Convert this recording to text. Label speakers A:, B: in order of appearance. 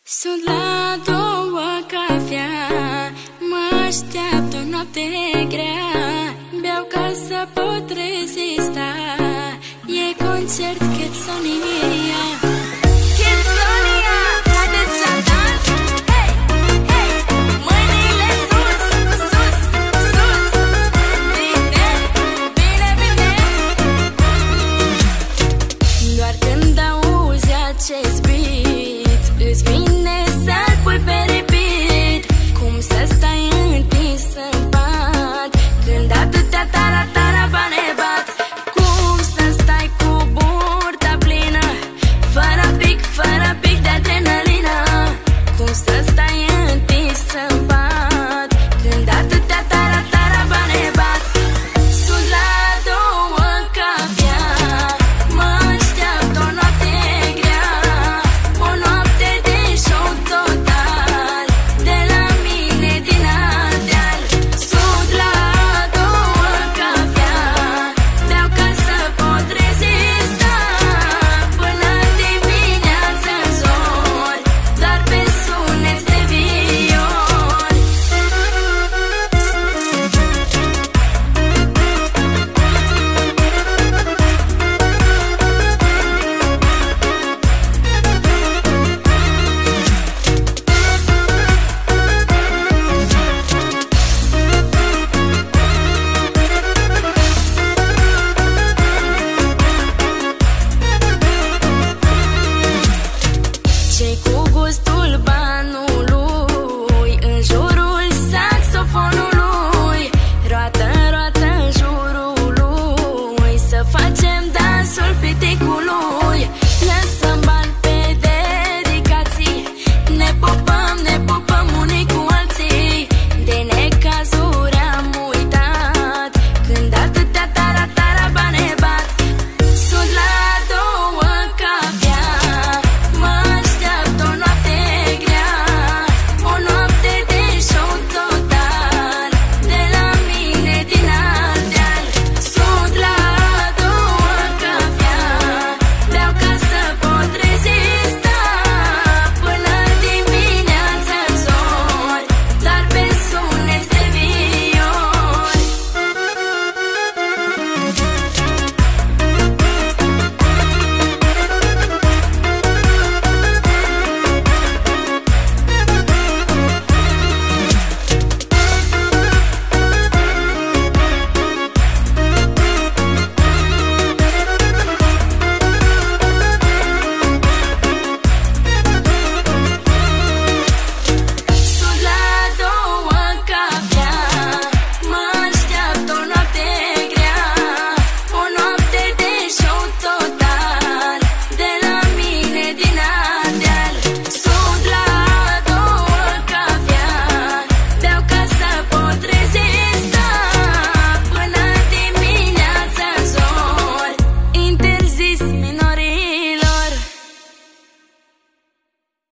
A: Sunt la 2 cafea, mă așteaptă o noapte grea. Beau ca să pot rezista, e concert Kidsonia. Kidsonia, haideți să dans. Hei, hei, mâinile sus, sus, sus. Bine, bine, bine. Doar când auzi acest beat, îți vine să-l pui pe repeat. Cum să stai întins în pat când atâtea tara-tara-bane bat. Cum să stai cu burta plină, fără pic de adrenalină. Cum să stai întins în pat când atâtea tara-tara-bane bat. Sunt la 2 cafea, mă așteaptă o noapte grea. O noapte de show total, de la mine din Ardeal. Sunt la 2 cafea, beau ca să pot rezista până dimineață în zor, doar pe sunet de viol. Cei cu gustul banii